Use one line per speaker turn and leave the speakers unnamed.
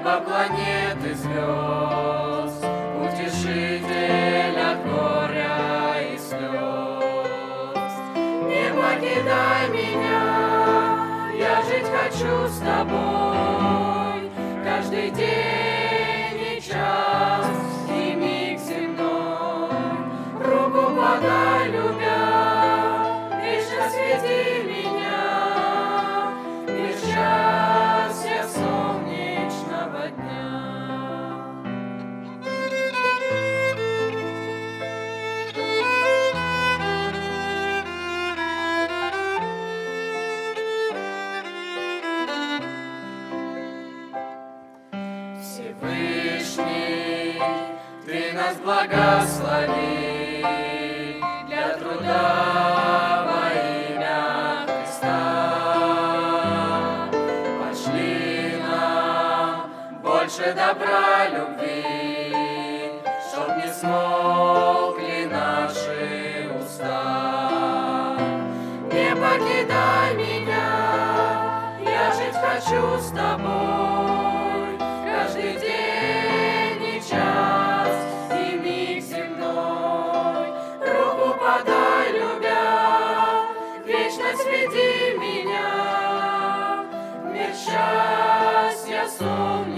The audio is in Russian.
Неба, планеты, звезд, утешитель от горя и слез. Не покидай меня, я жить хочу с тобой, каждый день и час, и миг земной. Руку подай, любя, вечно свети меня, мир счастья солнечного дня. Всевышний, Ты нас благослови для труда во имя Христа. Пошли нам больше добра, любви, чтоб не смолкли наши уста. Не покидай меня, я жить хочу с тобой, каждый день и час, и миг земной. Руку подай, любя, вечно свети меня, мир счастья солнечного.